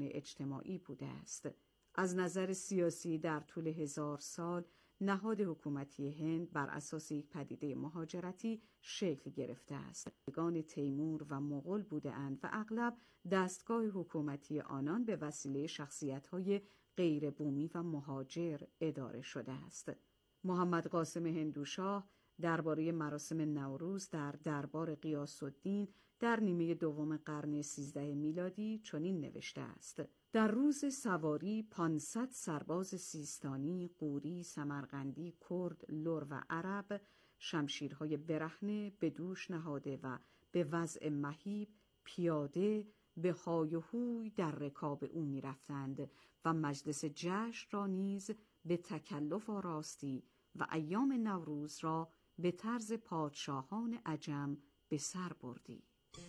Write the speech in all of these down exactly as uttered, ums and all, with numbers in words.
اجتماعی بوده است. از نظر سیاسی در طول هزار سال نهاد حکومتی هند بر اساس یک پدیده مهاجرتی شکل گرفته است. گان تیمور و مغول بودند و اغلب دستگاه حکومتی آنان به وسیله شخصیت‌های غیر بومی و مهاجر اداره شده است. محمد قاسم هندوشاه درباره مراسم نوروز در دربار غیاث الدین در نیمه دوم قرن سیزده میلادی چنین نوشته است: در روز سواری پانصد سرباز سیستانی، غوری، سمرقندی، کرد، لر و عرب شمشیرهای برهنه به دوش نهاده و به وضع مهیب پیاده به های و هوی در رکاب او می رفتند و مجلس جشن را نیز به تکلف آراستی و ایام نوروز را به طرز پادشاهان عجم به سر بردی.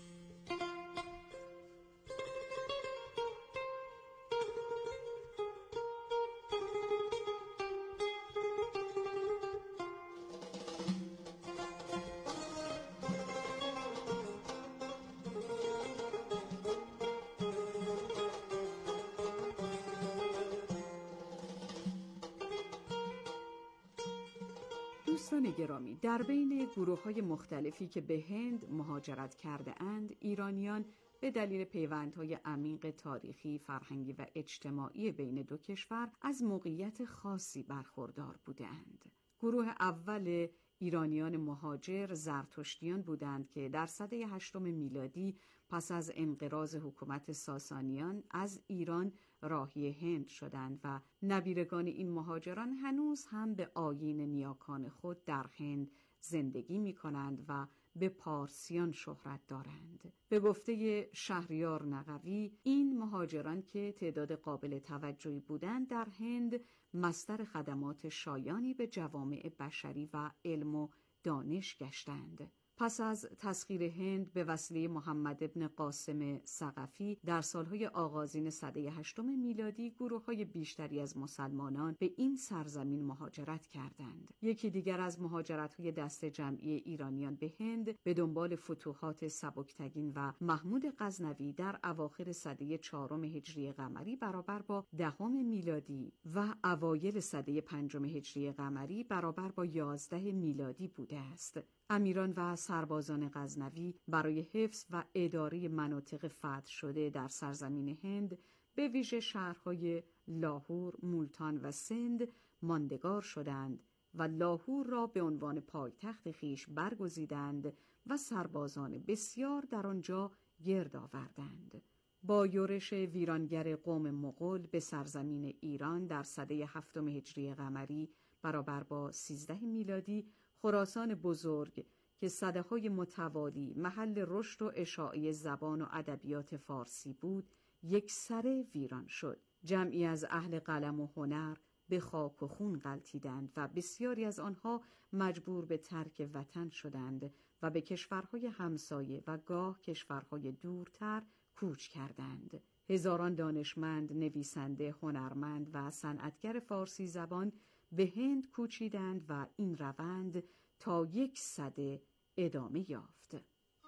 دوستان گرامی، در بین گروه‌های مختلفی که به هند مهاجرت کرده اند، ایرانیان به دلیل پیوندهای عمیق تاریخی، فرهنگی و اجتماعی بین دو کشور از موقعیت خاصی برخوردار بودند. گروه اول ایرانیان مهاجر زرتشتیان بودند که در سده هشتم میلادی پس از انقراض حکومت ساسانیان از ایران راهی هند شدند و نبیرگان این مهاجران هنوز هم به آیین نیاکان خود در هند زندگی می کنند و به پارسیان شهرت دارند. به گفته شهریار نقوی، این مهاجران که تعداد قابل توجهی بودند در هند مصدر خدمات شایانی به جوامع بشری و علم و دانش گشتند. پس از تسخیر هند به وسیله محمد ابن قاسم ثقفی در سالهای آغازین سده هشتم میلادی گروه‌های بیشتری از مسلمانان به این سرزمین مهاجرت کردند. یکی دیگر از مهاجرت‌های دست جمعی ایرانیان به هند به دنبال فتوحات سبکتگین و محمود غزنوی در اواخر سده چهارم هجری قمری برابر با دهم میلادی و اوایل سده پنجم هجری قمری برابر با یازده میلادی بوده است. امیران و سربازان غزنوی برای حفظ و اداره مناطق فتح شده در سرزمین هند به ویژه شهرهای لاهور، مولتان و سند ماندگار شدند و لاهور را به عنوان پایتخت خیش برگزیدند و سربازان بسیار در آنجا گرد آوردند. با یورش ویرانگر قوم مغول به سرزمین ایران در سده هفتم هجری قمری برابر با سیزده میلادی، خراسان بزرگ که سده‌های متوالی محل رشد و اشاعه زبان و ادبیات فارسی بود، یکسره ویران شد. جمعی از اهل قلم و هنر به خاک و خون غلتیدند و بسیاری از آنها مجبور به ترک وطن شدند و به کشورهای همسایه و گاه کشورهای دورتر کوچ کردند. هزاران دانشمند، نویسنده، هنرمند و صنعتگر فارسی زبان به هند کوچیدند و این روند تا یک سده ادامه یافت.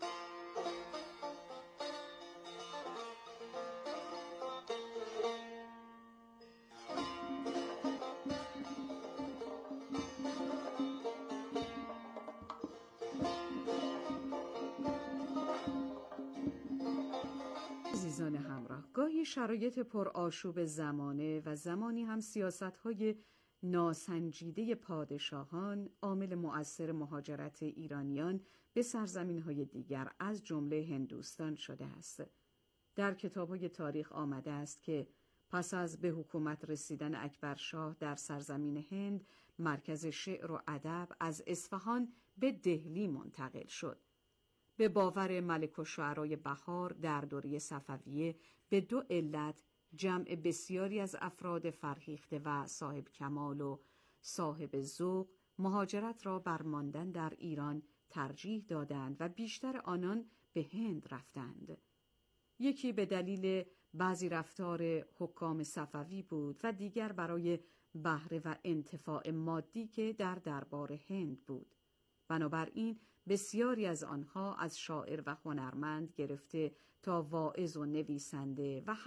عزیزان همراه، گاهی شرایط پرآشوب زمانه و زمانی هم سیاست‌های ناسنجیده پادشاهان عامل مؤثر مهاجرت ایرانیان به سرزمین‌های دیگر از جمله هندوستان شده است. در کتاب‌های تاریخ آمده است که پس از به حکومت رسیدن اکبرشاه در سرزمین هند، مرکز شعر و ادب از اصفهان به دهلی منتقل شد. به باور ملک الشعرای بهار در دوره صفویه به دو علت جمع بسیاری از افراد فرهیخته و صاحب کمال و صاحب ذوق مهاجرت را بر ماندن در ایران ترجیح دادند و بیشتر آنان به هند رفتند. یکی به دلیل بعضی رفتار حکام صفوی بود و دیگر برای بهره و انتفاع مادی که در دربار هند بود. بنابراین بسیاری از آنها از شاعر و هنرمند گرفته تا واعظ و نویسنده و هر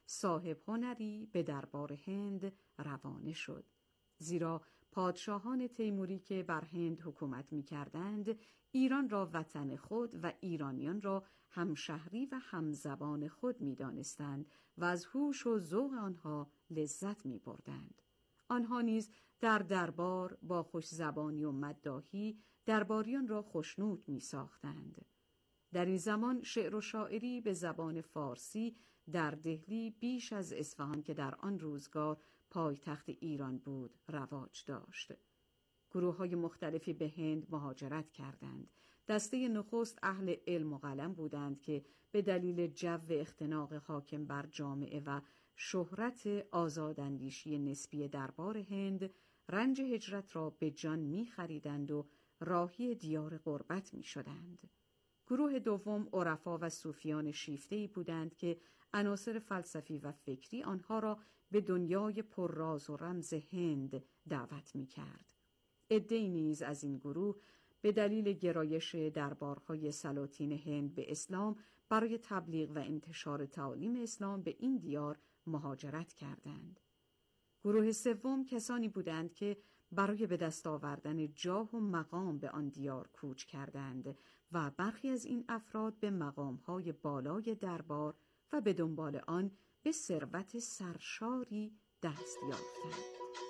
صاحب هنری به دربار هند روانه شد. زیرا پادشاهان تیموری که بر هند حکومت می‌کردند، ایران را وطن خود و ایرانیان را همشهری و همزبان خود می‌دانستند و از هوش و ذوق آنها لذت می‌بردند. آنها نیز در دربار با خوش زبانی و مداحی درباریان را خوشنود می‌ساختند. در این زمان شعر و شاعری به زبان فارسی در دهلی بیش از اصفهان که در آن روزگار پایتخت ایران بود رواج داشت. گروه‌های مختلفی به هند مهاجرت کردند. دسته نخست اهل علم و قلم بودند که به دلیل جو اختناق حاکم بر جامعه و شهرت آزاداندیشی نسبی دربار هند رنج هجرت را به جان می خریدند و راهی دیار غربت می شدند. گروه دوم عرفا و صوفیان شیفته‌ای بودند که عناصر فلسفی و فکری آنها را به دنیای پرراز و رمز هند دعوت می کرد. عده‌ای نیز از این گروه به دلیل گرایش دربارهای سلاطین هند به اسلام برای تبلیغ و انتشار تعالیم اسلام به این دیار مهاجرت کردند. گروه سوم کسانی بودند که برای به دست آوردن جاه و مقام به آن دیار کوچ کردند و برخی از این افراد به مقام‌های بالای دربار و به دنبال آن به ثروت سرشاری دست یافتند.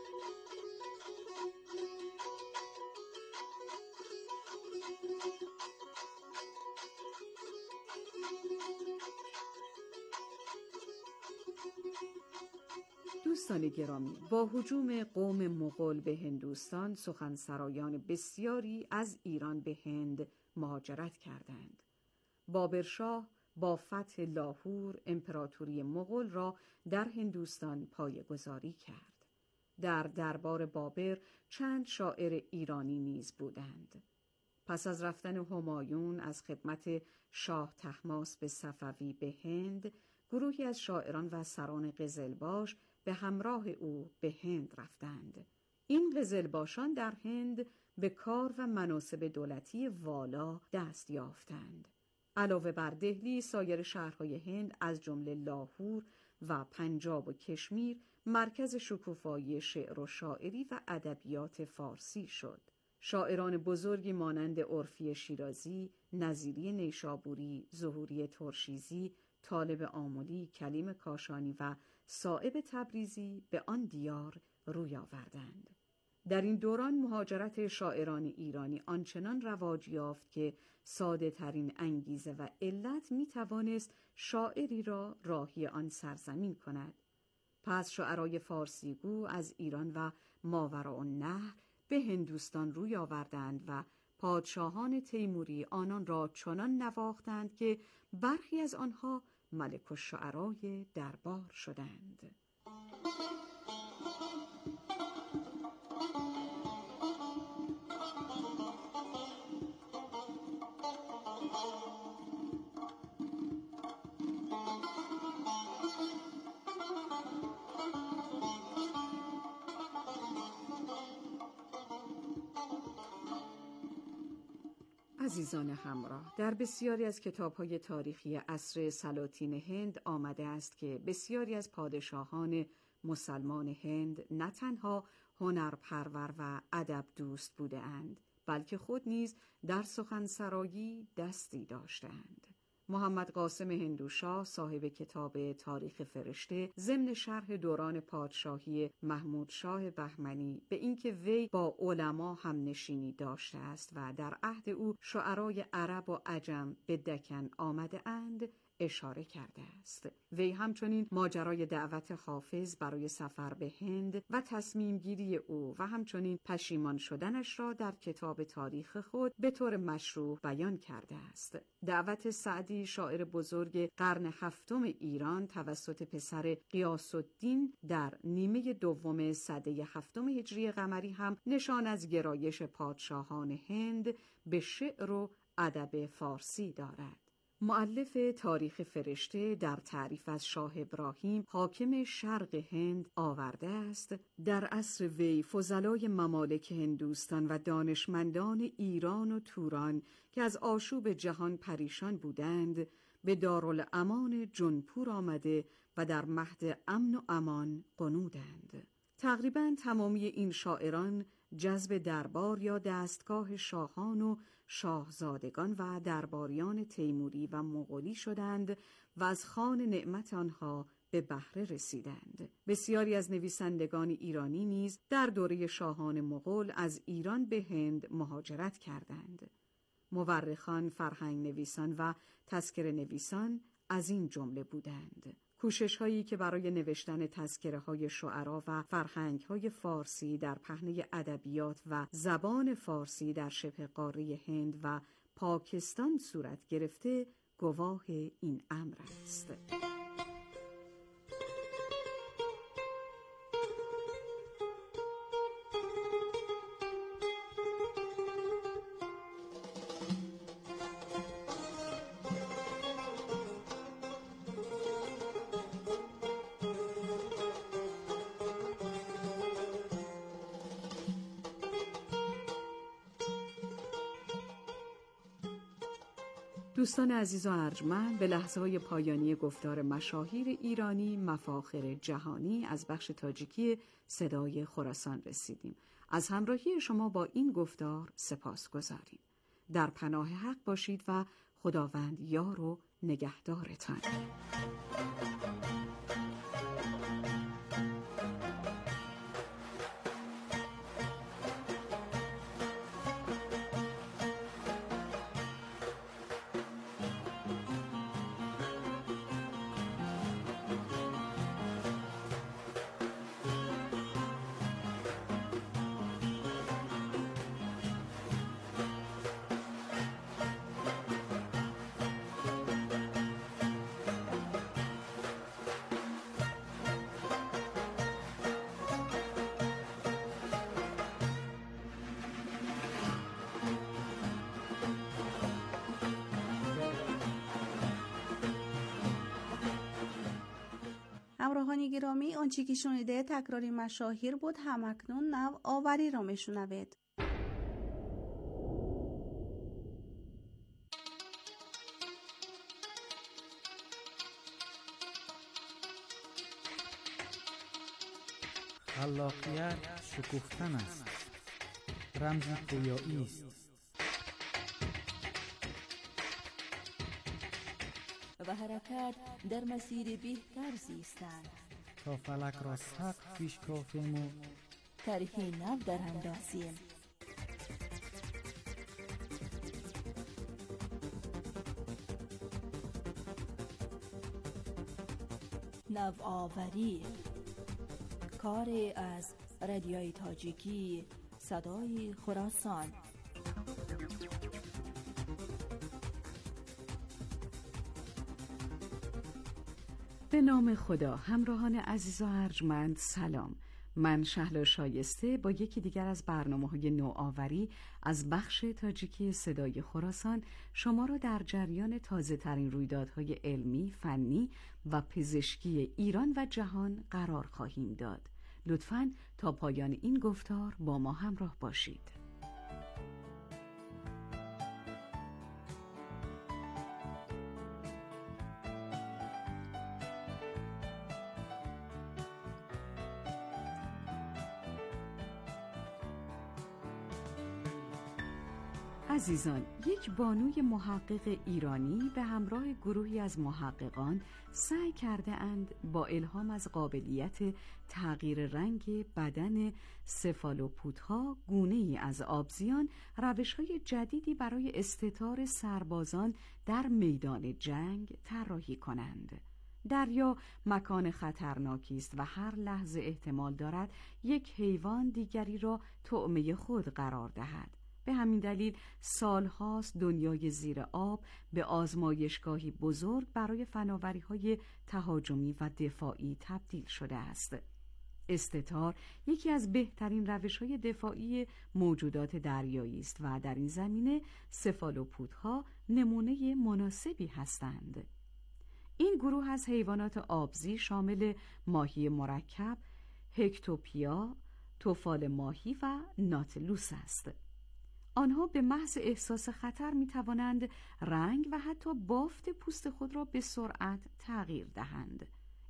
دوستان گرامی، با هجوم قوم مغول به هندوستان، سخنسرایان بسیاری از ایران به هند مهاجرت کردند. بابرشاه با فتح لاهور امپراتوری مغول را در هندوستان پایه‌گذاری کرد. در دربار بابر چند شاعر ایرانی نیز بودند. پس از رفتن همایون از خدمت شاه طهماسپ به صفوی به هند، گروهی از شاعران و سران قزلباش به همراه او به هند رفتند. این قزلباشان در هند به کار و مناصب دولتی والا دست یافتند. علاوه بر دهلی، سایر شهرهای هند از جمله لاهور و پنجاب و کشمیر مرکز شکوفایی شعر و شاعری و ادبیات فارسی شد. شاعران بزرگی مانند عرفی شیرازی، نظیری نیشابوری، ظهوری ترشیزی، طالب آملی، کلیم کاشانی و صائب تبریزی به آن دیار روی آوردند. در این دوران مهاجرت شاعران ایرانی آنچنان رواج یافت که ساده ترین انگیزه و علت می توانست شاعری را راهی آن سرزمین کند. پس شاعرای فارسیگو از ایران و ماوراءالنهر به هندوستان روی آوردند و پادشاهان تیموری آنان را چنان نواختند که برخی از آنها ملک الشعرای دربار شدند. عزیزان همراه، در بسیاری از کتاب‌های تاریخی عصر سلاطین هند آمده است که بسیاری از پادشاهان مسلمان هند نه تنها هنرپرور و ادب دوست بوده اند، بلکه خود نیز در سخنسرایی دستی داشتند. محمد قاسم هندوشاه صاحب کتاب تاریخ فرشته ضمن شرح دوران پادشاهی محمود شاه بهمنی به اینکه وی با علما هم نشینی داشته است و در عهد او شعرای عرب و عجم به دکن آمده اند اشاره کرده است. وی همچنین ماجرای دعوت حافظ برای سفر به هند و تصمیم گیری او و همچنین پشیمان شدنش را در کتاب تاریخ خود به طور مشروح بیان کرده است. دعوت سعدی شاعر بزرگ قرن هفتم ایران توسط پسر غیاث الدین در نیمه دوم سده هفتم هجری قمری هم نشان از گرایش پادشاهان هند به شعر و ادب فارسی دارد. مؤلف تاریخ فرشته در تعریف از شاه ابراهیم حاکم شرق هند آورده است: در عصر وی فضلای ممالک هندوستان و دانشمندان ایران و توران که از آشوب جهان پریشان بودند به دارالامان جنپور آمده و در مهد امن و امان غنودند. تقریباً تمامی این شاعران جذب دربار یا دستگاه شاهان و شاهزادگان و درباریان تیموری و مغولی شدند و از خوان نعمت آنها به بهره رسیدند. بسیاری از نویسندگان ایرانی نیز در دوره شاهان مغول از ایران به هند مهاجرت کردند. مورخان، فرهنگ نویسان و تذکره نویسان از این جمله بودند. کوشش هایی که برای نوشتن تذکره های شعرا و فرهنگ های فارسی در پهنه ادبیات و زبان فارسی در شبه قاره هند و پاکستان صورت گرفته گواه این امر است. دوستان عزیز و ارجمند، به لحظه‌های پایانی گفتار مشاهیر ایرانی مفاخر جهانی از بخش تاجیکی صدای خراسان رسیدیم. از همراهی شما با این گفتار سپاسگزاریم. در پناه حق باشید و خداوند یار و نگهدارتان. همراهان گرامی، آنچه که شنیده تکراری مشاهیر بود، همکنون نو آوری را میشنوید. خلاقیت شکوفتن است، رمز پویایی است. و حرکت در مسیر بهتر زیستن تا فلک را سقف پیش کافیم و طرحی نو در اندازیم. نوآوری، کاری از رادیوی تاجیکی صدای خراسان. به نام خدا. همراهان عزیز و ارجمند، سلام. من شهلا شایسته با یکی دیگر از برنامه‌های نوآوری از بخش تاجیکی صدای خراسان شما را در جریان تازه‌ترین رویدادهای علمی، فنی و پزشکی ایران و جهان قرار خواهیم داد. لطفاً تا پایان این گفتار با ما همراه باشید. عزیزان، یک بانوی محقق ایرانی به همراه گروهی از محققان سعی کرده اند با الهام از قابلیت تغییر رنگ بدن سفالوپودها گونه‌ای از آبزیان روش‌های جدیدی برای استتار سربازان در میدان جنگ طراحی کنند. دریا مکان خطرناکی است و هر لحظه احتمال دارد یک حیوان دیگری را طعمه خود قرار دهد. به همین دلیل سالهاست دنیای زیر آب به آزمایشگاهی بزرگ برای فناوری‌های تهاجمی و دفاعی تبدیل شده است. استتار یکی از بهترین روش‌های دفاعی موجودات دریایی است و در این زمینه سفالوپودها نمونه مناسبی هستند. این گروه از حیوانات آبزی شامل ماهی مرکب، هکتوپیا، طفال ماهی و ناتلوس است. آنها به محض احساس خطر می توانند رنگ و حتی بافت پوست خود را به سرعت تغییر دهند.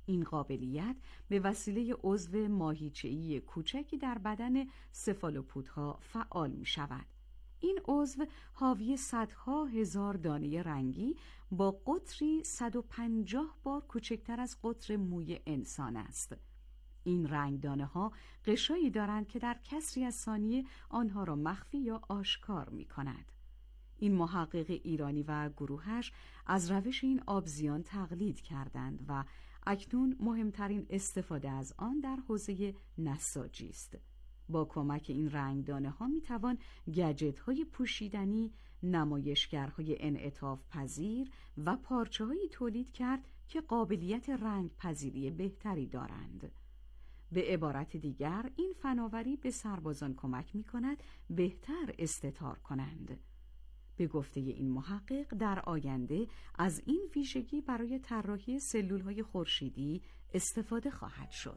این قابلیت به وسیله عضو ماهیچه‌ای کوچکی در بدن سفالوپودها فعال می شود. این عضو حاوی صدها هزار دانه رنگی با قطری صد و پنجاه بار کوچکتر از قطر موی انسان است. این رنگدانه ها غشایی دارند که در کسری از ثانیه آنها را مخفی یا آشکار می کند. این محقق ایرانی و گروهش از روش این آبزیان تقلید کردند و اکنون مهمترین استفاده از آن در حوزه نساجی است. با کمک این رنگدانه ها می توان گجت های پوشیدنی، نمایشگرهای انعطاف پذیر و پارچه هایی تولید کرد که قابلیت رنگ پذیری بهتری دارند. به عبارت دیگر این فناوری به سربازان کمک می کند بهتر استتار کنند. به گفته این محقق در آینده از این ویژگی برای طراحی سلول‌های خورشیدی استفاده خواهد شد.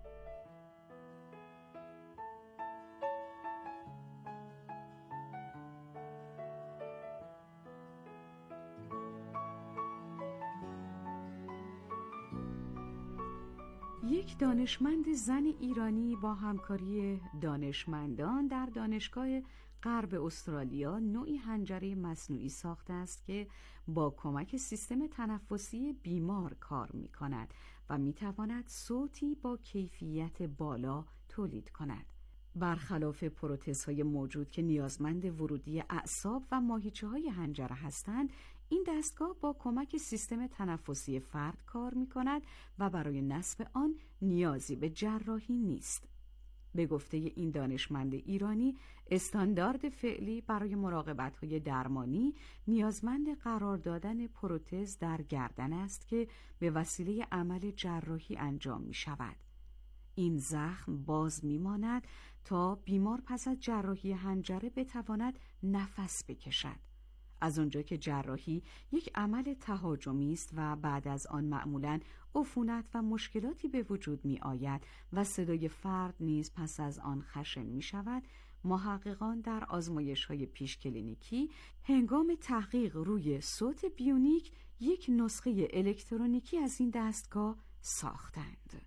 یک دانشمند زن ایرانی با همکاری دانشمندان در دانشگاه غرب استرالیا نوعی حنجره مصنوعی ساخته است که با کمک سیستم تنفسی بیمار کار می کند و می تواند صوتی با کیفیت بالا تولید کند. برخلاف پروتزهای موجود که نیازمند ورودی اعصاب و ماهیچه‌های حنجره هستند، این دستگاه با کمک سیستم تنفسی فرد کار می کند و برای نصب آن نیازی به جراحی نیست. به گفته این دانشمند ایرانی، استاندارد فعلی برای مراقبت‌های درمانی نیازمند قرار دادن پروتز در گردن است که به وسیله عمل جراحی انجام می شود. این زخم باز می ماند تا بیمار پس از جراحی حنجره بتواند نفس بکشد. از آنجا که جراحی یک عمل تهاجمی است و بعد از آن معمولاً عفونت و مشکلاتی به وجود می آید و صدای فرد نیز پس از آن خشن می شود، محققان در آزمایش‌های پیش کلینیکی هنگام تحقیق روی صوت بیونیک یک نسخه الکترونیکی از این دستگاه ساختند.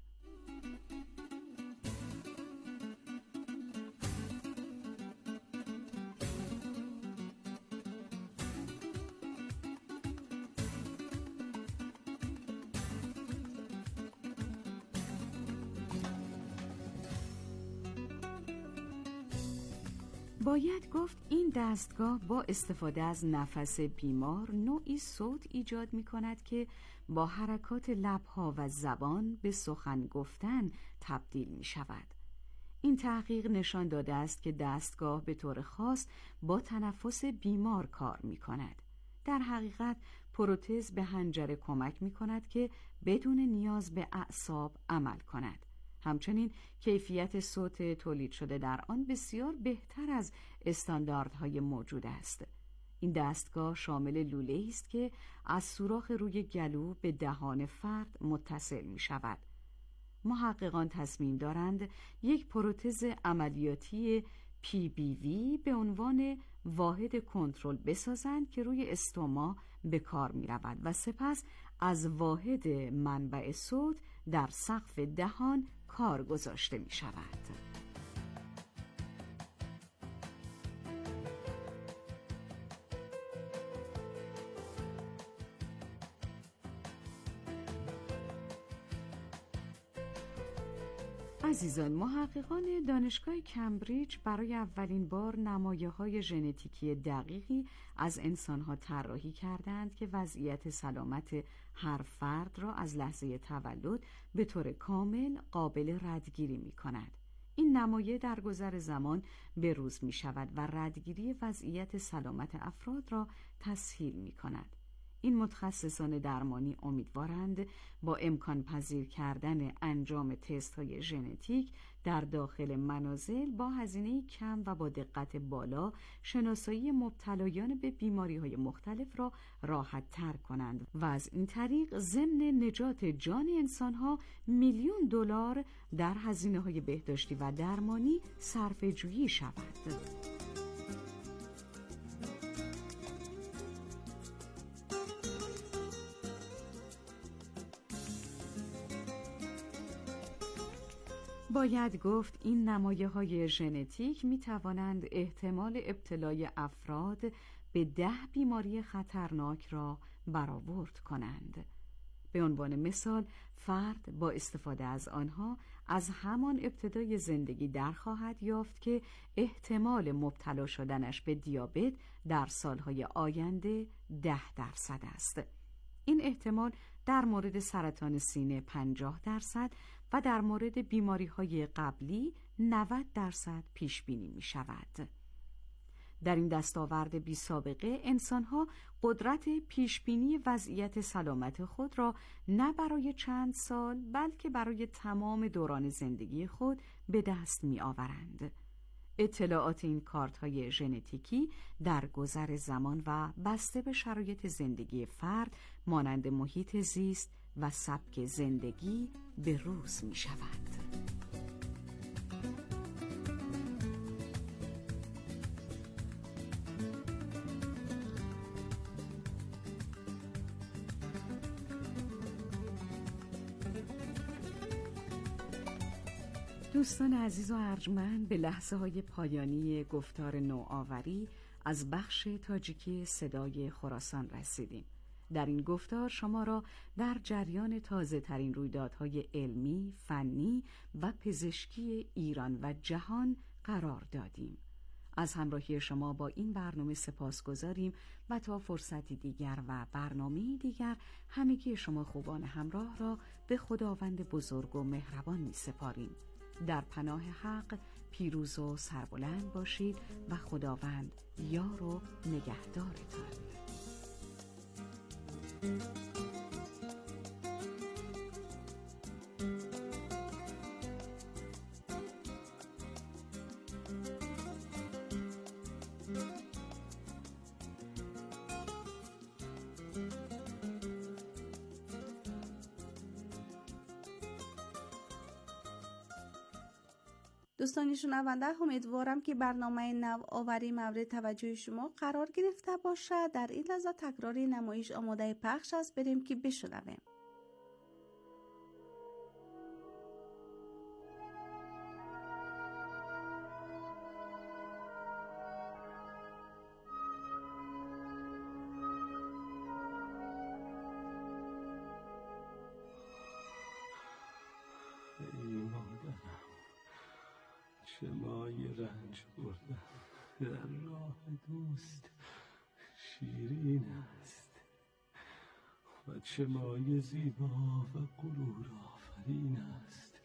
باید گفت این دستگاه با استفاده از نفس بیمار نوعی صوت ایجاد می کند که با حرکات لبها و زبان به سخن گفتن تبدیل می شود. این تحقیق نشان داده است که دستگاه به طور خاص با تنفس بیمار کار می کند. در حقیقت پروتز به حنجره کمک می کند که بدون نیاز به اعصاب عمل کند. همچنین کیفیت صوت تولید شده در آن بسیار بهتر از استانداردهای موجود است. این دستگاه شامل لوله‌ای است که از سوراخ روی گلو به دهان فرد متصل می شود. محققان تصمیم دارند یک پروتز عملیاتی پی بی وی به عنوان واحد کنترل بسازند که روی استوما به کار می رود و سپس از واحد منبع صوت در سقف دهان کار گذاشته می شود. عزیزان، محققان دانشگاه کمبریج برای اولین بار نمایه‌های ژنتیکی دقیقی از انسان‌ها طراحی کردند که وضعیت سلامت هر فرد را از لحظه تولد به طور کامل قابل ردگیری می‌کند. این نمایه در گذر زمان به روز می‌شود و ردگیری وضعیت سلامت افراد را تسهیل می‌کند. این متخصصان درمانی امیدوارند با امکان پذیر کردن انجام تست های ژنتیک در داخل منازل با هزینه کم و با دقت بالا شناسایی مبتلایان به بیماری های مختلف را راحت تر کنند و از این طریق ضمن نجات جان انسان ها میلیون دلار در هزینه های بهداشتی و درمانی صرفه جویی شود. باید گفت این نمایه‌های ژنتیک می توانند احتمال ابتلای افراد به ده بیماری خطرناک را برآورد کنند. به عنوان مثال، فرد با استفاده از آنها از همان ابتدای زندگی در خواهد یافت که احتمال مبتلا شدنش به دیابت در سالهای آینده ده درصد است. این احتمال در مورد سرطان سینه پنجاه درصد و در مورد بیماری‌های قبلی نود درصد پیش بینی می شود. در این دستاورد بی سابقه انسان‌ها قدرت پیشبینی وضعیت سلامت خود را نه برای چند سال بلکه برای تمام دوران زندگی خود به دست می‌آورند. اطلاعات این کارت‌های ژنتیکی در گذر زمان و بسته به شرایط زندگی فرد مانند محیط زیست و سبک زندگی به روز می‌شود. دوستان عزیز و ارجمند، به لحظه های پایانی گفتار نوآوری از بخش تاجیکی صدای خراسان رسیدیم. در این گفتار شما را در جریان تازه ترین رویدادهای علمی، فنی و پزشکی ایران و جهان قرار دادیم. از همراهی شما با این برنامه سپاسگزاریم و تا فرصتی دیگر و برنامه‌ای دیگر همگی شما خوبان همراه را به خداوند بزرگ و مهربان می سپاریم. در پناه حق پیروز و سربلند باشید و خداوند یار و نگهدارتان. دوستان شنونده، امیدوارم که برنامه نوآوری مورد توجه شما قرار گرفته باشد. در این لحظه تکراری نمایش آماده پخش است، بریم که بشنویم. چه مایه رنج بردم در راه دوست شیرین است و چه مایه زیبا و غرور آفرین است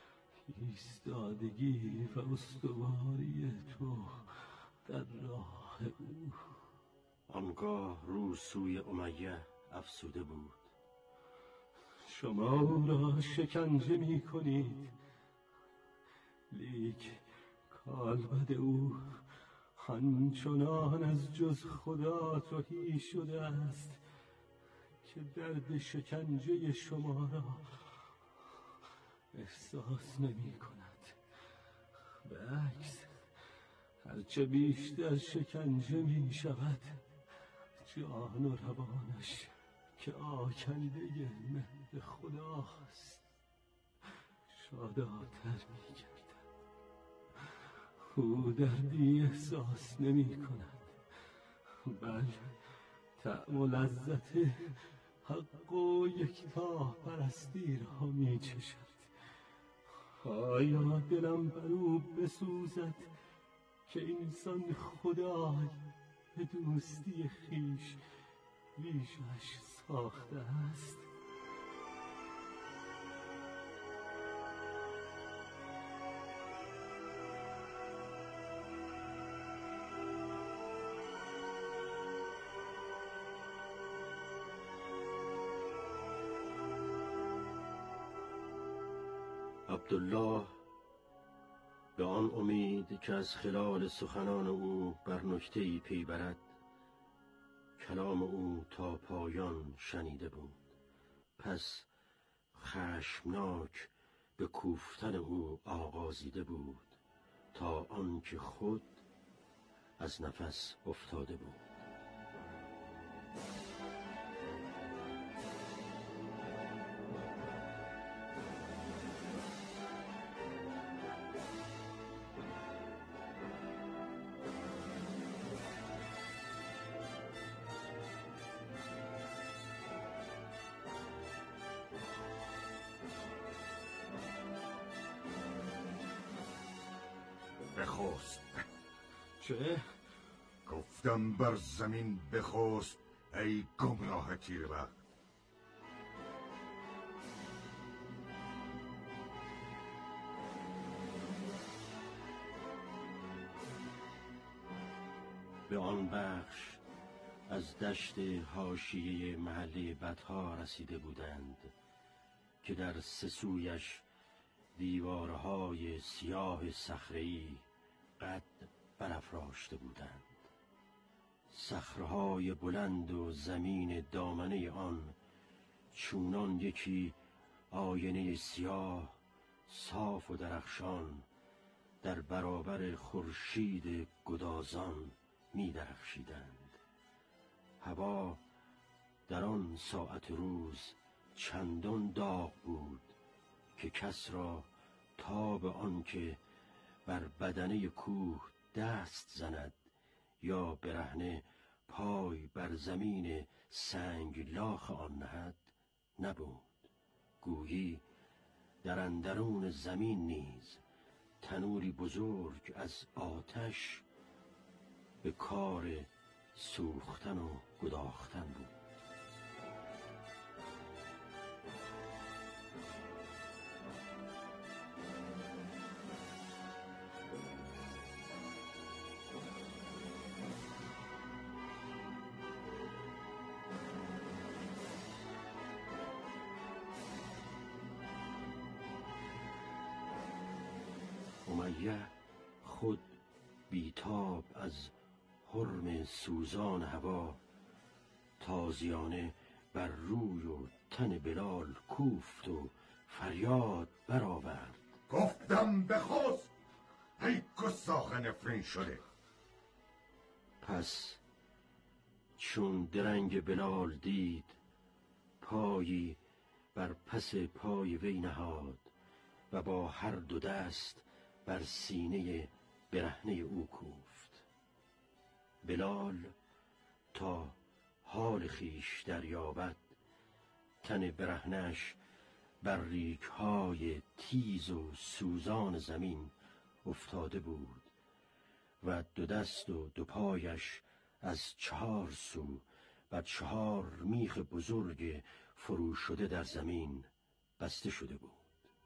ایستادگی و استواری تو در راه او. آنگاه رو سوی امیه افسوده بود. شما او را شکنجه می کنید، لیک کالبد او همچنان از جز خدا تهی شده است که درد شکنجه شما را احساس نمی کند. به عکس هرچه بیشتر شکنجه می شود جان و روانش که آکنده مهر خداست شاداب‌تر می گردد. او دردی احساس نمی کند، بل طعم و لذت حق و یکتا پرستی را می چشد. آیا دلم بر او بسوزد که اینسان خدای به دوستی خویش ویژش ساخته است؟ عبدالله به آن امید که از خلال سخنان او بر نکته‌ای پی برد کلام او تا پایان شنیده بود. پس خشمناک به کوفتن او آغازیده بود تا آنکه خود از نفس افتاده بود. بخست. چه؟ گفتم بر زمین بخست ای گمراه تیره بخت. به آن بخش از دشت حاشیه محله بطها رسیده بودند که در سه سویش دیوارهای سیاه صخره‌ای قد برافراشته بودند. صخره‌های بلند و زمین دامنه آن چونان یکی آینه سیاه صاف و درخشان در برابر خورشید گدازان می درخشیدند. هوا در آن ساعت روز چندان داغ بود که کس را تاب آن که بر بدنه کوه دست زند یا برهنه پای بر زمین سنگ لاخ آن نهد نبود. گویی در اندرون زمین نیز تنوری بزرگ از آتش به کار سوختن و گداختن بود. امیه خود بیتاب از حرم سوزان هوا تازیانه بر روی و تن بلال کوفت و فریاد برآورد. گفتم بخست ای گستاخ نفرین شده. پس چون درنگ بلال دید پایی بر پس پای وی نهاد و با هر دو دست بر سینه برهنه او کوفت. بلال تا حال خیش دریابد تن برهنش بر ریگ‌های تیز و سوزان زمین افتاده بود و دو دست و دو پایش از چهار سو و چهار میخ بزرگ فرو شده در زمین بسته شده بود.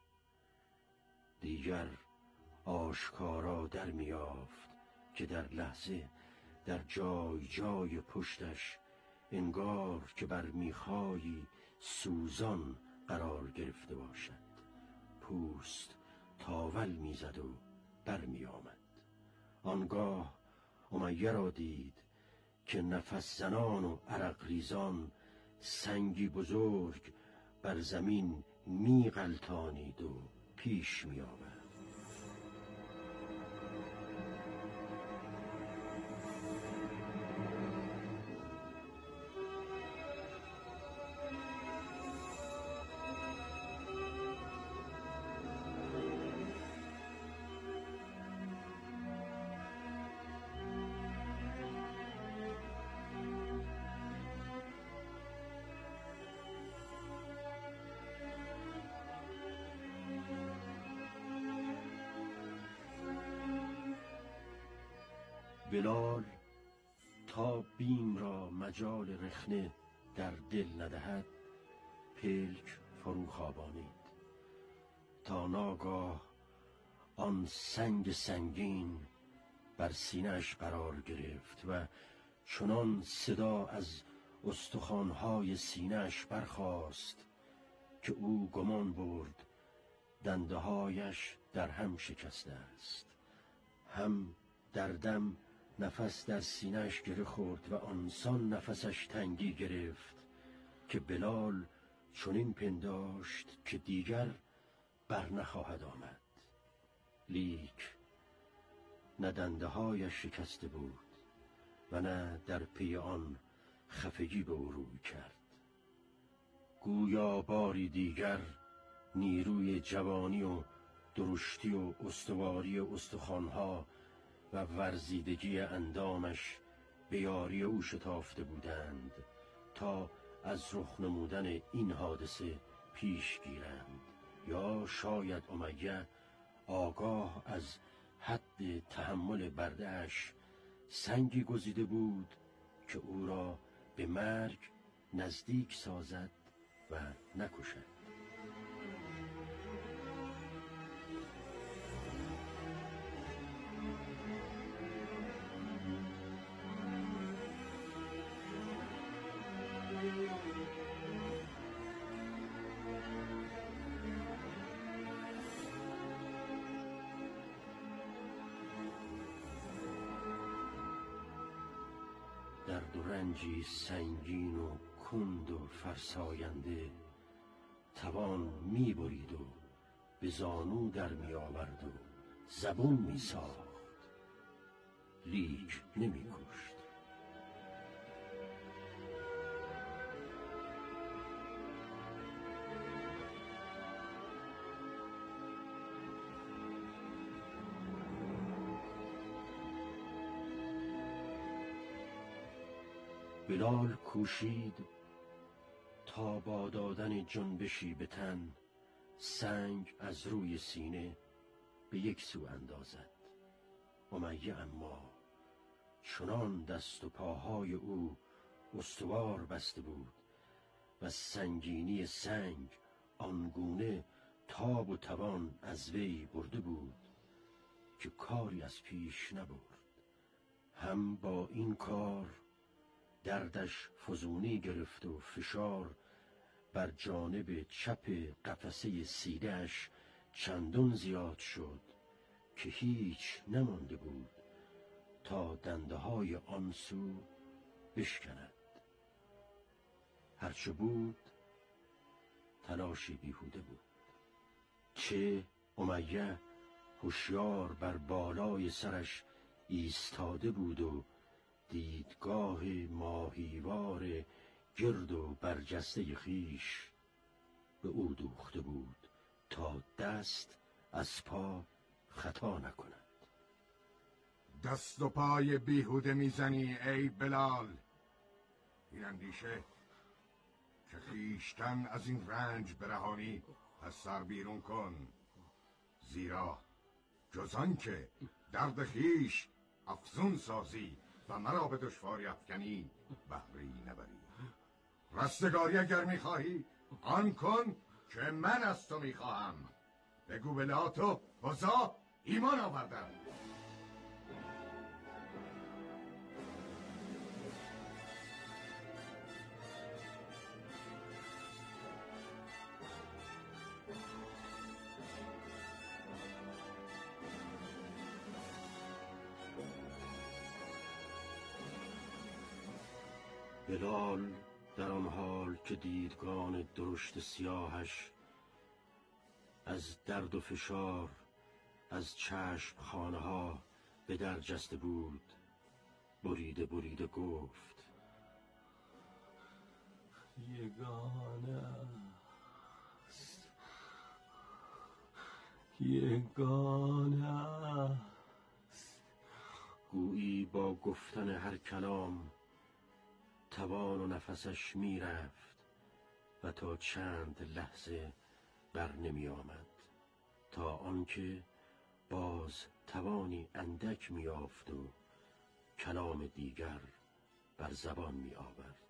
دیگر آشکارا در میافت که در لحظه در جای جای پشتش انگار که بر میخایی سوزان قرار گرفته باشد پوست تاول میزد و بر میآمد. آنگاه امیه را دید که نفس زنان و عرق ریزان سنگی بزرگ بر زمین میغلطانید و پیش میآورد. بلال تا بیم را مجال رخنه در دل ندهد پلک فرو خوابانید تا ناگاه آن سنگ سنگین بر سینه‌اش قرار گرفت و چنان صدا از استخوان‌های سینه‌اش برخاست که او گمان برد دنده‌هایش در هم شکسته است. هم در دم نفس در سینه‌اش گره خورد و آنسان نفسش تنگی گرفت که بلال چنین پنداشت که دیگر بر نخواهد آمد. لیک نه دنده‌هایش شکسته بود و نه در پی آن خفگی به او روی کرد. گویا باری دیگر نیروی جوانی و درشتی و استواری استخوان‌ها و ورزیدگی اندامش به یاری او شتافته بودند تا از رخ نمودن این حادثه پیش گیرند، یا شاید امیه آگاه از حد تحمل برده‌اش سنگی گزیده بود که او را به مرگ نزدیک سازد و نکشد. درد و رنجی سنگین و کند و فرساینده توان می برید و به زانو در می آورد و زبون می ساخت، لیک نمی کشت. بلال کوشید تا با دادن جنبشی به تن سنگ از روی سینه به یک سو اندازد. امیه اما چنان دست و پاهای او استوار بسته بود و سنگینی سنگ آنگونه تاب و توان از وی برده بود که کاری از پیش نبرد. هم با این کار دردش فزونی گرفت و فشار بر جانب چپ قفسه سینه‌اش چندان زیاد شد که هیچ نمانده بود تا دنده های آن سو بشکند. هرچه بود تلاشی بیهوده بود. چه امیه هوشیار بر بالای سرش ایستاده بود و دیدگاه ماهیوار گرد و برجسته خیش به او دوخته بود تا دست از پا خطا نکند. دست و پای بیهوده میزنی ای بلال. این اندیشه که خیشتن از این رنج برهانی از سر بیرون کن، زیرا جز آن که درد خیش افزون سازی و مرا به دشواری افکنی بهره‌ای نبری. رستگاری اگر میخواهی آن کن که من از تو میخواهم. بگو به لات و عزی ایمان آوردم. بلال در آن حال که دیدگان درشت سیاهش از درد و فشار از چشم خانه ها به در جسته بود، بریده بریده گفت: یگانه است، یگانه است. گویی با گفتن هر کلام توان و نفسش می رفت و تا چند لحظه بر نمی آمد، تا آنکه باز توانی اندک می یافت و کلام دیگر بر زبان می آورد.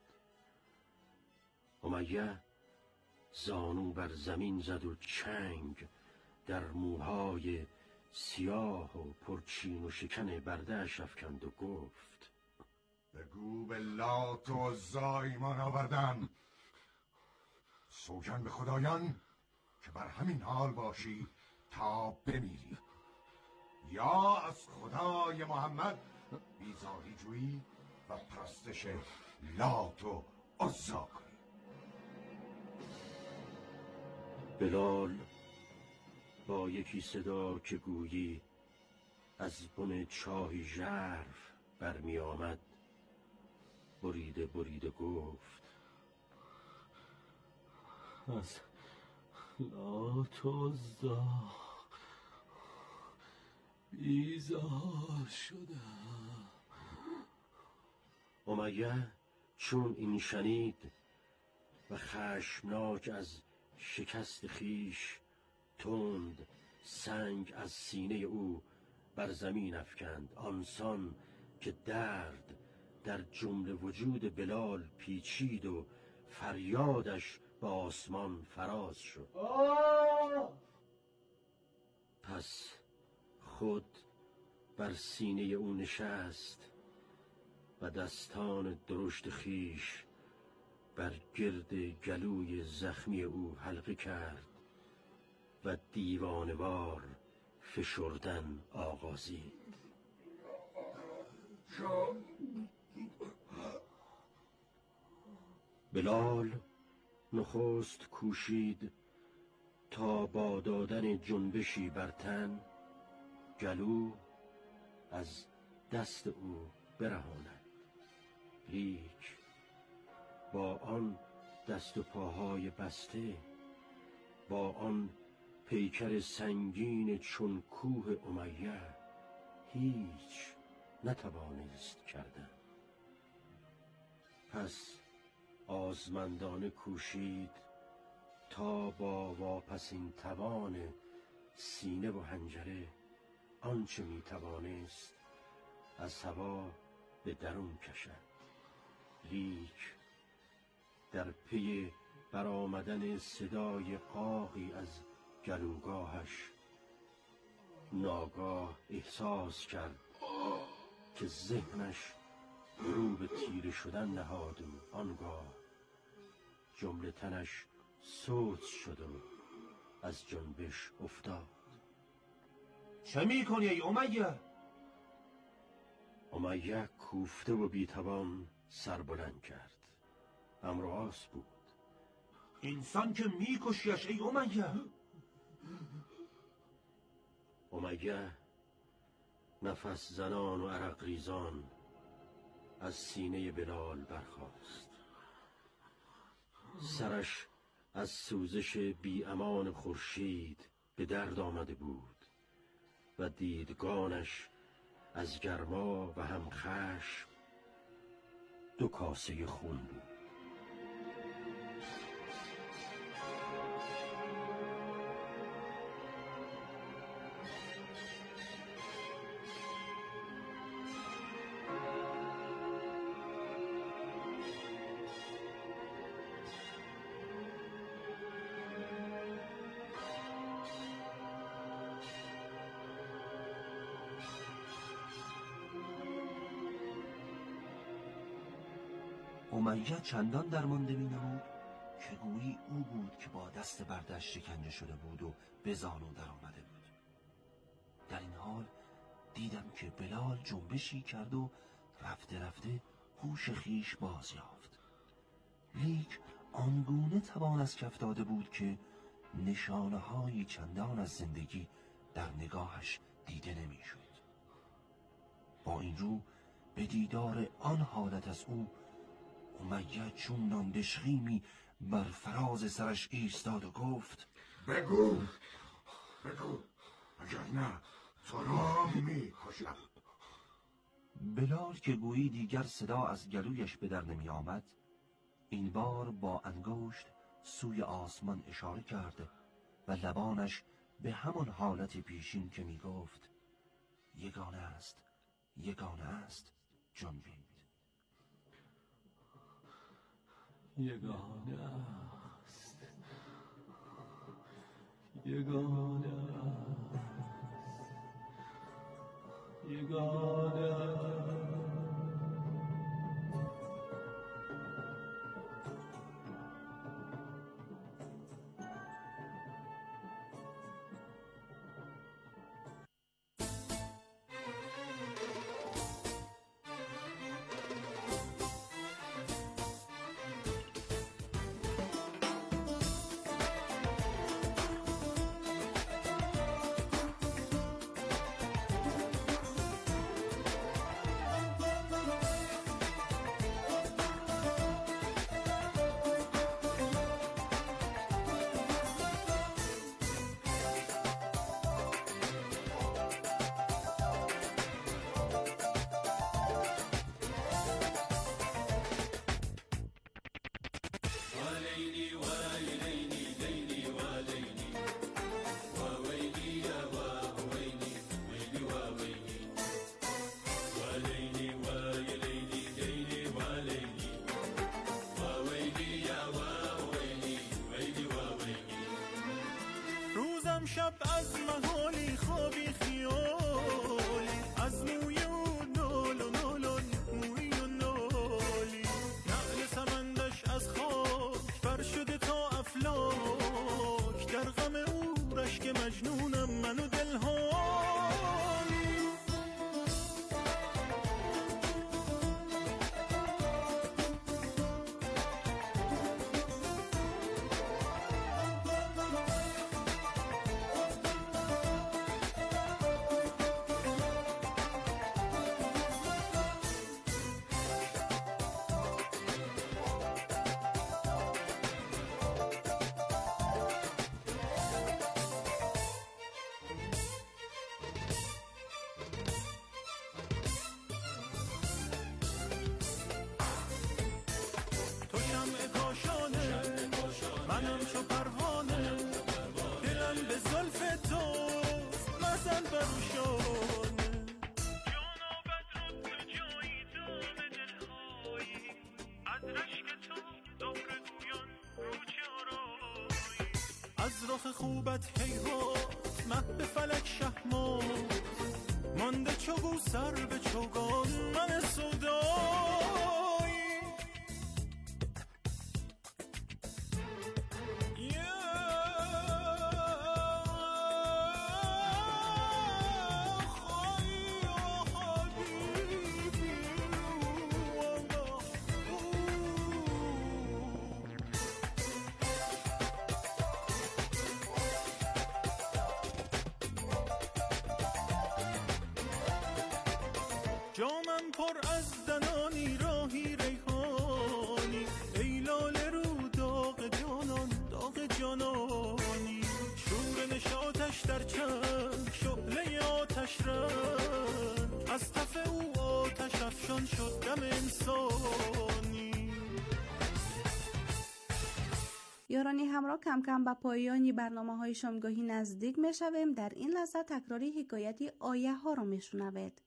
امیه زانو بر زمین زد و چنگ در موهای سیاه و پرچین و شکن برده‌اش افکند و گفت: بگو به لات و عزی ایمان آوردم. سوگند به خدایان که بر همین حال باشی تا بمیری، یا از خدای محمد بیزاری جویی و پرستش لات و عزی کنی. بلال با یکی صدا که گویی از بن چاهی ژرف برمی آمد بریده بریده گفت: از لات و عزی بیزار شدم. امیه چون این شنید و خشمناک از شکست خیش تند سنگ از سینه او بر زمین افکند، آنسان که درد در جمله وجود بلال پیچید و فریادش به آسمان فراز شد. پس خود بر سینه او نشست و دستان درشت خیش بر گرد گلوی زخمی او حلقه کرد و دیوانوار فشردن آغازید. بلال نخست کوشید تا با دادن جنبشی بر تن گلو از دست او برهاند، لیک با آن دست و پاهای بسته، با آن پیکر سنگین چون کوه امیه هیچ نتوانست کردن. پس آزمندانه کوشید تا با واپسین توان سینه و حنجره آنچه می توانست از هوا به درون کشد، لیک در پی برآمدن صدای قاقی از گلوگاهش ناگاه احساس کرد که ذهنش رو به تیره شدن نهاد و آنگاه جمله تنش سوز شد و از جنبش افتاد. چه میکنی ای امیه؟ امیه کوفته و بیتوان سر بلند کرد. امراس بود. انسان که میکشیش ای امیه. امیه نفس زنان و عرق ریزان از سینه بلال برخاست. سرش از سوزش بی امان خورشید به درد آمده بود و دیدگانش از گرما و هم خشم دو کاسه خون بود. امیه چندان درمانده می‌نمود که گویی او بود که با دست بردش شکنجه شده بود و به زانو در آمده بود. در این حال دیدم که بلال جنبشی کرد و رفته رفته هوش خیش باز یافت، لیک آنگونه توان از کف داده بود که نشانه‌های چندان از زندگی در نگاهش دیده نمی‌شد. با این رو به دیدار آن حالت از او امیه چون ناندشخیمی بر فراز سرش ایستاد و گفت بگو بگو اگر نه تو را می کشم. بلال که گویی دیگر صدا از گلویش به در نمی آمد این بار با انگشت سوی آسمان اشاره کرد و لبانش به همان حالت پیشین که می گفت یگانه است یگانه است جنبید. یگانه است یگانه است یگانه است. هست محالی خوابی خیالی از موی و نال و نالان موی و نالی نعل سمندش از خاک بر شده تا افلاک در غم او رشک مجنونم من و دلهالی منم چو پروانه دلم به زلف تو مزن بروشانه جانا بدرد تو جایی دام دلهایی از رشک تو زهر گویان رو چارایی از رخ خوبت هیهات مه به فلک شهمات مانده چو سر به چوگان من سودایی جامم پر از دنانی راهی ریحانی ای لاله رو داغ جانان داغ جانانی شور نشاطش در چشم شعله آتش رنگ از تف او آتش افشان شد دم انسانی. یارانی همراه کم کم به پایانی برنامه های شامگاهی نزدیک می شویم. در این لحظه تکراری حکایتی آیه ها رو می شنوید.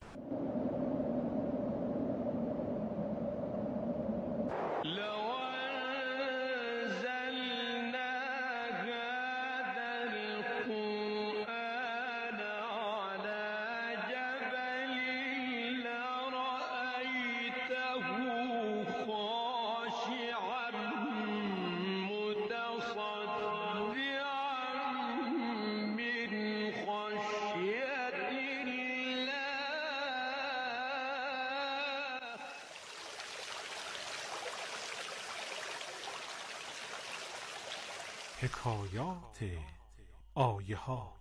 حکایات آیه ها.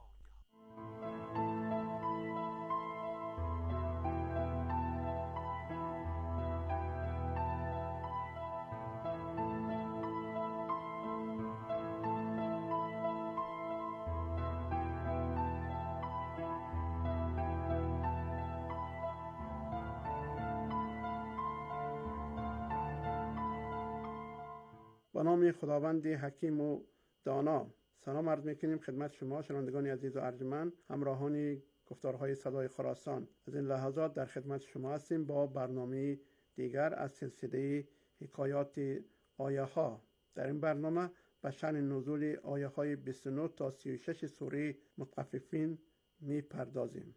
با نام خداوند حکیم و دانا. سلام عرض میکنیم خدمت شما شنوندگان عزیز و ارجمند، همراهان گفتارهای صدای خراسان. از این لحظات در خدمت شما هستیم با برنامه دیگر از سلسله حکایات آیه ها. در این برنامه به شأن نزول آیه های بیست و نه تا سی و شش سوره مطففین می پردازیم.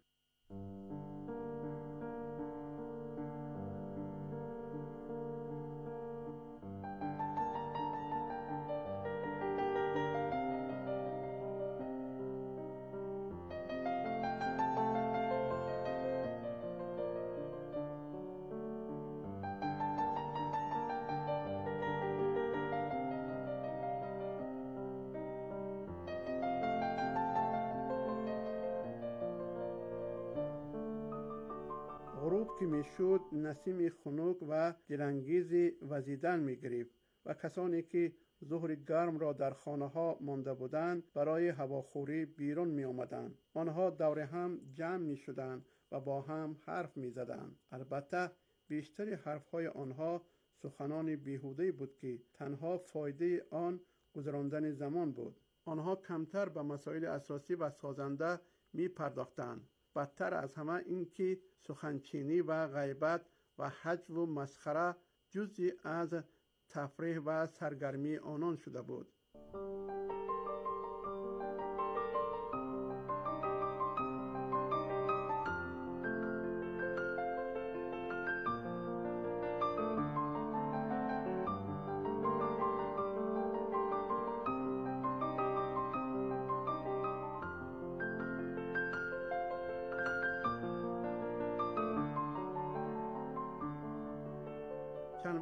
غروب که میشد نسیم خنک و دلانگیزی وزیدن میگرفت و کسانی که ظهر گرم را در خانه ها مانده بودند برای هواخوری بیرون می آمدند. آنها دور هم جمع می شدند و با هم حرف می زدند. البته بیشتر حرف های آنها سخنان بیهوده بود که تنها فایده آن گذراندن زمان بود. آنها کمتر به مسائل اساسی و سازنده می پرداختند. بدتر از همه این که سخنچینی و غیبت و حجو و مسخره جزئی از تفریح و سرگرمی آنان شده بود.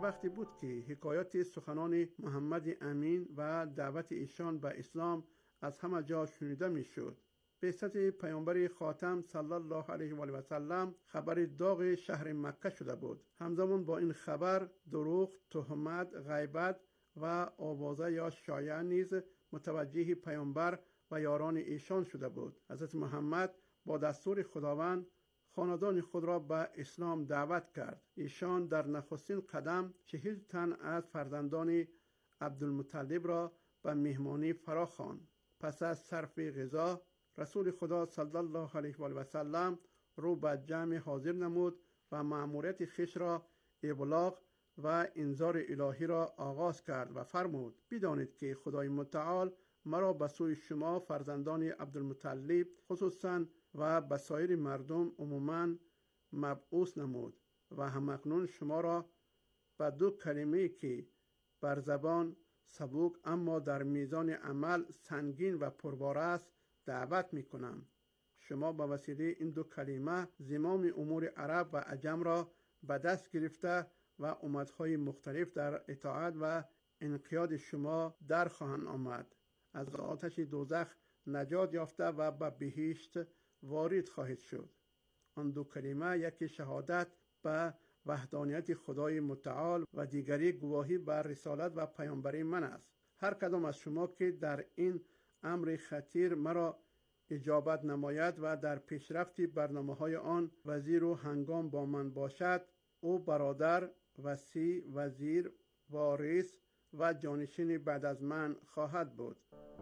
وقتی بود که حکایت سخنان محمد امین و دعوت ایشان به اسلام از همه جا شنیده می شد. بعثت پیامبر خاتم صلی الله علیه و آله و سلم خبر داغ شهر مکه شده بود. همزمان با این خبر دروغ، تهمت، غیبت و آوازه یا شایعه نیز متوجه پیامبر و یاران ایشان شده بود. حضرت محمد با دستور خداوند خاندان خود را به اسلام دعوت کرد. ایشان در نخستین قدم چهل تن از فرزندان عبدالمطلب را به مهمانی فرا خواند. پس از صرف غذا رسول خدا صلی الله علیه و آله و سلم رو به جمع حاضر نمود و مأموریت خویش را ابلاغ و انذار الهی را آغاز کرد و فرمود: بدانید که خدای متعال مرا به سوی شما فرزندان عبدالمطلب خصوصاً و به سایر مردم عموماً مبعوث نمود و همکنون شما را به دو کلمه که بر زبان سبک اما در میزان عمل سنگین و پربار است دعوت می کنم. شما به وسیله این دو کلمه زمام امور عرب و عجم را به دست گرفته و امتهای مختلف در اطاعت و انقیاد شما در خواهند آمد. از آتش دوزخ نجات یافته و به بهشت وارد خواهید شد. آن دو کلمه یکی شهادت به وحدانیت خدای متعال و دیگری گواهی بر رسالت و پیامبری من است. هر کدام از شما که در این امر خطیر مرا اجابت نماید و در پیشرفت برنامه‌های آن وزیر و هنگام با من باشد، او برادر، وصی، وزیر، وارث و جانشین بعد از من خواهد بود.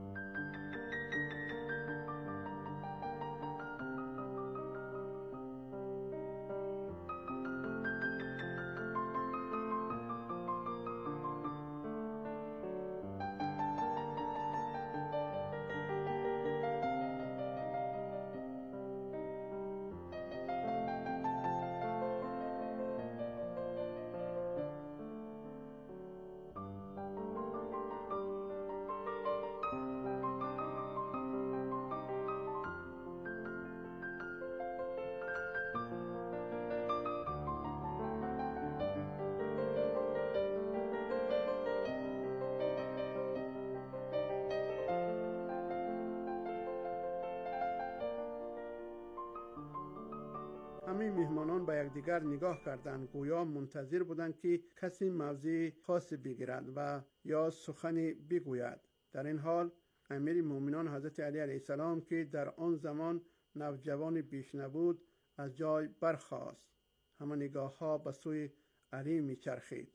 همه میهمانان به یکدیگر نگاه کردند، گویا منتظر بودند که کسی موضع خاصی بگیرد و یا سخنی بگوید. در این حال امیر مومنان حضرت علی علیه السلام که در آن زمان نوجوان بیش نبود از جای برخاست. همه نگاه ها به سوی علی میچرخید.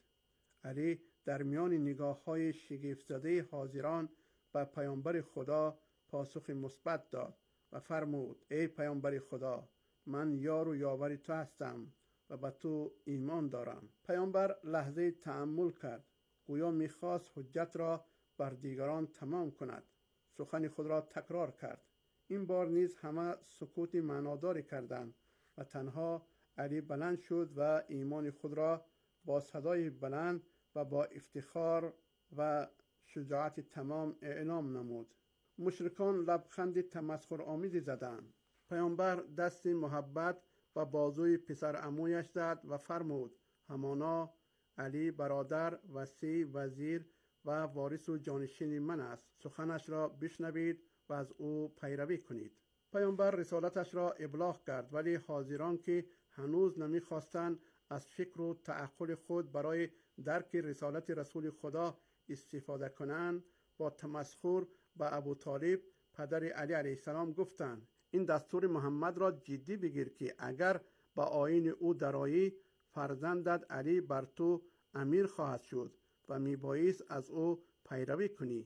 علی در میان نگاه های شگفت زده حاضران به پیامبر خدا پاسخ مثبت داد و فرمود: ای پیامبر خدا، من یار و یاور تو هستم و به تو ایمان دارم. پیامبر لحظه تأمل کرد، گویا میخواست حجت را بر دیگران تمام کند. سخن خود را تکرار کرد. این بار نیز همه سکوت معناداری کردند و تنها علی بلند شد و ایمان خود را با صدای بلند و با افتخار و شجاعت تمام اعلام نمود. مشرکان لبخند تمسخر آمیزی زدند. پیامبر دست محبت و بازوی پسر عمویش زد و فرمود: همانا علی برادر، وصی، وزیر و وارث و جانشین من است. سخنش را بشنوید و از او پیروی کنید. پیامبر رسالتش را ابلاغ کرد، ولی حاضران که هنوز نمیخواستند از فکر و تعقل خود برای درک رسالت رسول خدا استفاده کنند، با تمسخر به ابو طالب پدر علی علیه السلام گفتند: این دستور محمد را جدی بگیر که اگر با آیین او درایی، فرزندت علی بر تو امیر خواهد شد و میبایست از او پیروی کنی.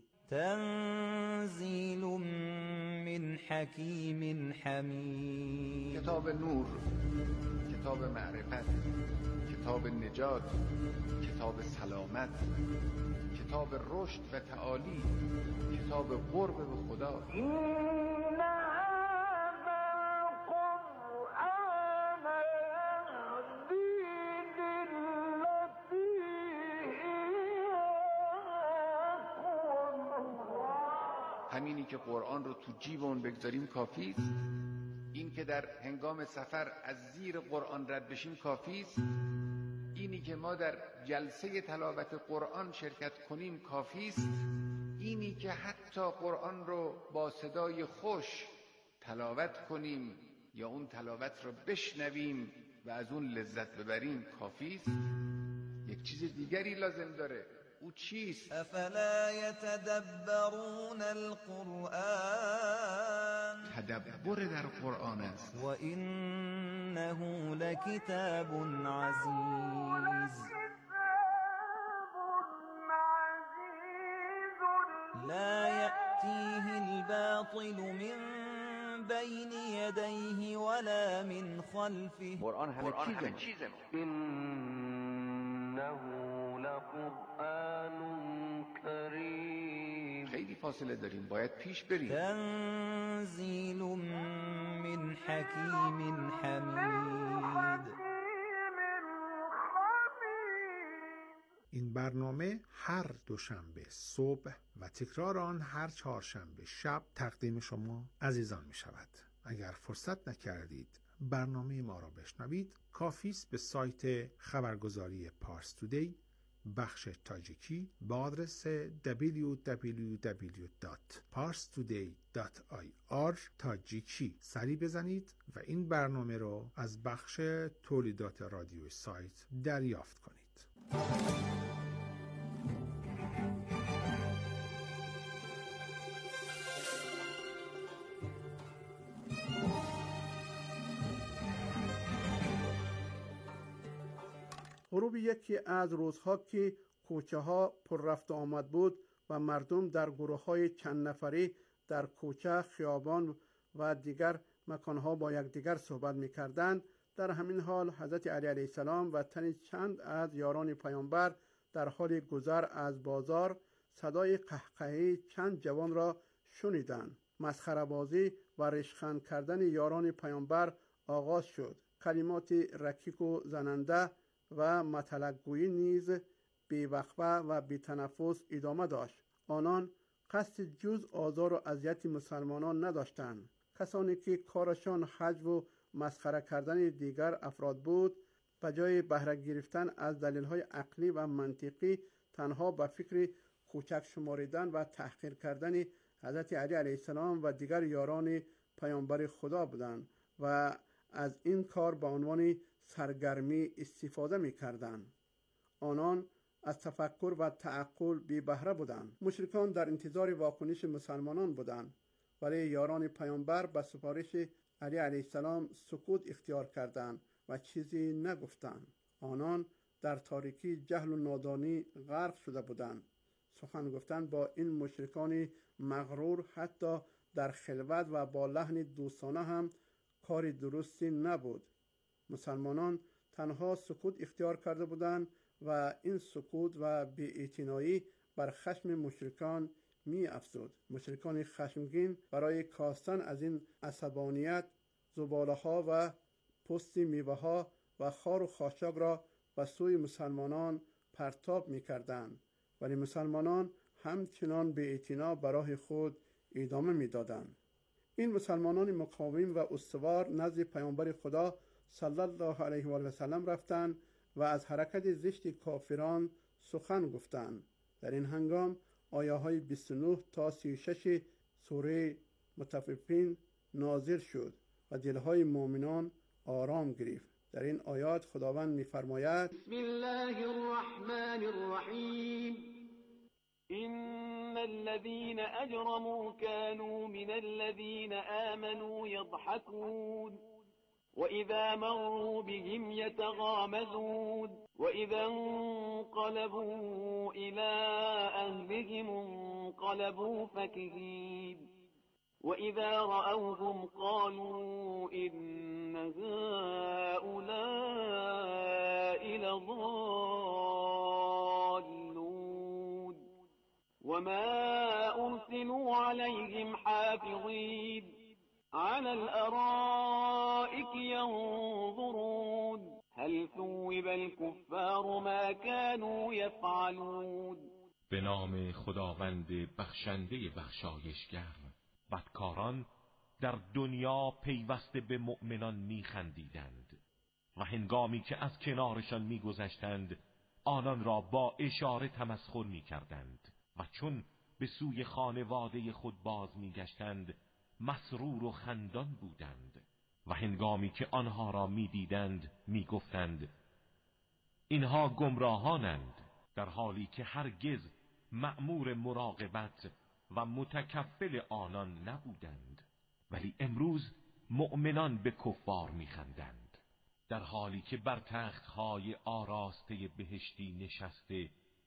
تنزیل من حکیم حمید. کتاب نور، کتاب معرفت، کتاب نجات، کتاب سلامت، کتاب رشد و تعالی، کتاب قرب به خدا. همینی که قرآن رو تو جیبمون بگذاریم کافیست. این که در هنگام سفر از زیر قرآن رد بشیم کافیست. اینی که ما در جلسه تلاوت قرآن شرکت کنیم کافی است. اینی که حتی قرآن رو با صدای خوش تلاوت کنیم یا اون تلاوت رو بشنویم و از اون لذت ببریم کافی است. یک چیز دیگری لازم داره. او چیست؟ افلا یتدبرون القرآن، تدبر در قرآن است. و انه لکتاب عزیز لا یأتیه الباطل من بین یدیه ولا من خلفه. قرآن همه چیزه. انه لقرآن کریم. خیلی فاصله داریم، باید پیش بریم. تنزیل من حکیم حمید. این برنامه هر دوشنبه صبح و تکرار آن هر چهارشنبه شب تقدیم شما عزیزان می شود. اگر فرصت نکردید برنامه ما را بشنوید، کافی است به سایت خبرگزاری پارس تودی بخش تاجیکی با آدرس دبلیو دبلیو دبلیو دات پارس تودی دات آی آر تاجیکی سری بزنید و این برنامه را از بخش تولیدات رادیوی سایت دریافت کنید. غروب یکی از روزها که کوچه ها پر رفت و آمد بود و مردم در گروه های چند نفری در کوچه، خیابان و دیگر مکانها با یکدیگر صحبت می کردند، در همین حال حضرت علی علیه السلام و تنی چند از یاران پیامبر در حال گذر از بازار صدای قهقهی چند جوان را شنیدند. مسخره بازی و ریشخند کردن یاران پیامبر آغاز شد. کلمات رکیک و زننده و مطلق‌گویی نیز بی‌وقفه و بی‌تنفس ادامه داشت. آنان قصد جز آزار و اذیت مسلمانان نداشتند. کسانی که کارشان حجو و مسخره کردن دیگر افراد بود، به جای بهره گرفتن از دلیل‌های عقلی و منطقی تنها به فکر کوچک شماریدن و تحقیر کردن حضرت علی علیه السلام و دیگر یاران پیامبر خدا بودند و از این کار به عنوان سرگرمی استفاده می‌کردند. آنان از تفکر و تعقل بی بهره بودند. مشرکان در انتظار واکنش مسلمانان بودند، ولی یاران پیامبر به سفارش علی علیه السلام سکوت اختیار کردند و چیزی نگفتند. آنان در تاریکی جهل و نادانی غرق شده بودند. سخن گفتن با این مشرکان مغرور حتی در خلوت و با لحن دوستانه هم کار درستی نبود. مسلمانان تنها سکوت اختیار کرده بودند و این سکوت و بی‌اعتنایی بر خشم مشرکان می افزود. مشرکان خشمگین برای کاستن از این عصبانیت زباله ها و پوست میوه ها و خار و خاشاک را به سوی مسلمانان پرتاب می کردند، ولی مسلمانان همچنان بی‌اعتنا به راه خود ادامه می دادند. این مسلمانان مقاوم و استوار نزد پیامبر خدا صلی الله علیه و سلم رفتند و از حرکت زشت کافران سخن گفتند. در این هنگام آیه های بیست و نه تا سی و شش سوره مطففین نازل شد و دلهای مؤمنان آرام گرفت. در این آیات خداوند می‌فرماید: بسم الله الرحمن الرحیم إن الذين أجرموا كانوا من الذين آمنوا يضحكون وإذا مروا بهم يتغامزون وإذا انقلبوا إلى أهلهم انقلبوا فكهين وإذا رأوهم قالوا إن هؤلاء لضالون وما أرسلوا عليهم حافظين على الأرائك ينظرون هل ثوب الكفار ما كانوا يفعلون. به نام خداوند بخشنده بخشایشگر. بدکاران در دنیا پیوسته به مؤمنان میخندیدند، و هنگامی که از کنارشان می‌گذشتند آنان را با اشاره تمسخر می‌کردند و چون به سوی خانواده خود باز می‌گشتند مسرور و خندان بودند و هنگامی که آنها را می‌دیدند می‌گفتند اینها گمراهانند، در حالی که هرگز مأمور مراقبت و متکفل آنان نبودند. ولی امروز مؤمنان به کفار می‌خندند، در حالی که بر تخت‌های آراسته بهشتی نشسته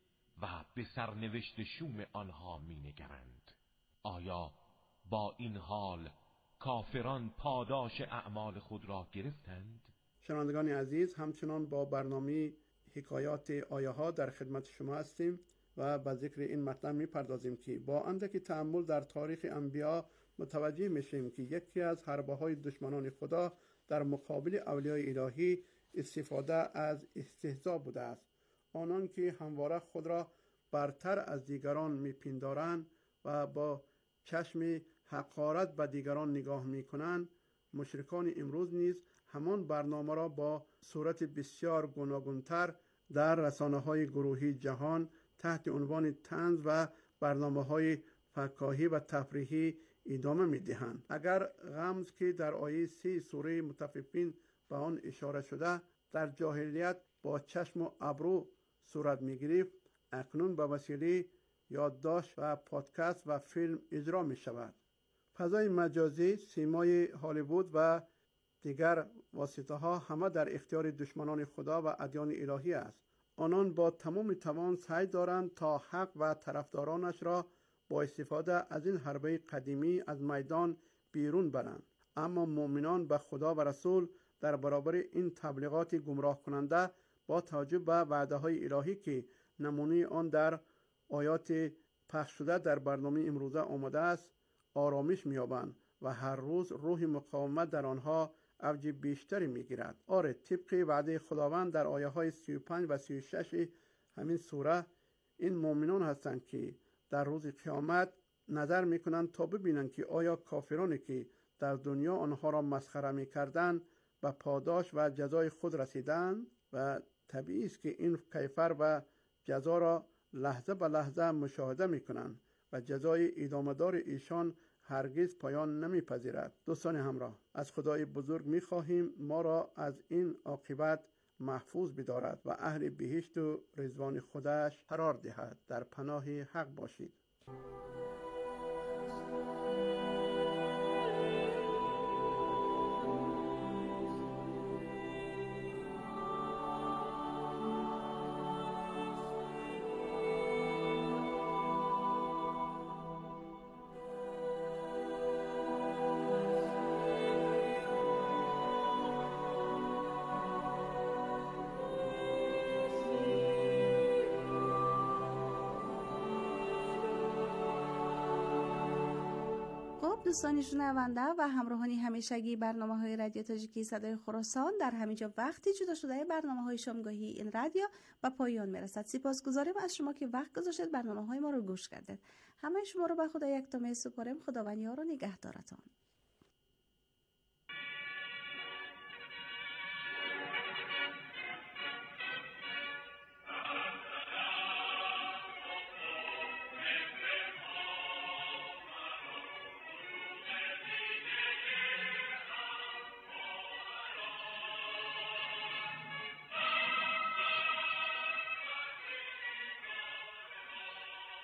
و به سرنوشت شوم آنها می‌نگرند. آیا با این حال کافران پاداش اعمال خود را گرفتند؟ شنوندگان عزیز، همچنان با برنامه حکایات آیه ها در خدمت شما هستیم و به ذکر این مطلب می‌پردازیم که با اندکی تأمل در تاریخ انبیا متوجه میشیم که یکی از حربه های دشمنان خدا در مقابل اولیای الهی استفاده از استهزاء بوده است. آنان که همواره خود را برتر از دیگران میپندارند و با چشم حقارت به دیگران نگاه میکنند، مشرکان امروز نیز همان برنامه را با صورت بسیار گوناگونتر در رسانه‌های گروهی جهان تحت عنوان طنز و برنامه‌های فکاهی و تفریحی ادامه می‌دهند. اگر غمز که در آیه سی سوره مطففین به آن اشاره شده در جاهلیت با چشم و ابرو صورت می‌گرفت، اکنون به وسیله یادداشت و پادکست و فیلم اجرا می‌شود. فضای مجازی، سیمای هالیوود و دیگر واسطه‌ها همه در اختیار دشمنان خدا و ادیان الهی است. آنان با تمام توان سعی دارند تا حق و طرفدارانش را با استفاده از این حربه قدیمی از میدان بیرون برند. اما مؤمنان به خدا و رسول در برابر این تبلیغات گمراه کننده با توجه به وعده های الهی که نمونه آن در آیات پخش شده در برنامه امروزه آمده است آرامش می‌یابند و هر روز روح مقاومت در آنها اوج بیشتری می‌گیرد. آره، طبق وعده خداوند در آیه های سی و پنج و سی و شش همین سوره، این مؤمنان هستند که در روز قیامت نظر می‌کنند تا ببینند که آیا کافرانی که در دنیا آنها را مسخره می‌کردند به پاداش و جزای خود رسیدند. و طبیعی است که این کیفر و جزا را لحظه به لحظه مشاهده می‌کنند و جزای ادامه‌دار ایشان هرگز پایان نمی‌پذیرد. دوستان همراه، از خدای بزرگ می‌خواهیم ما را از این عاقبت محفوظ بدارد و اهل بهشت و رضوان خودش قرار دهد. در پناه حق باشید. دوستان شنونده و همراهان همیشگی برنامه‌های رادیو تاجیکی صدای خراسان، در همینجا وقتی جدا شده برنامه‌های شامگاهی این رادیو و پایان میرسد. سپاسگزاریم از شما که وقت گذاشتید برنامه‌های ما رو گوش کردید. همه شما رو به خدای یکتا می‌سپاریم. خداوند یار و نگهدارتان.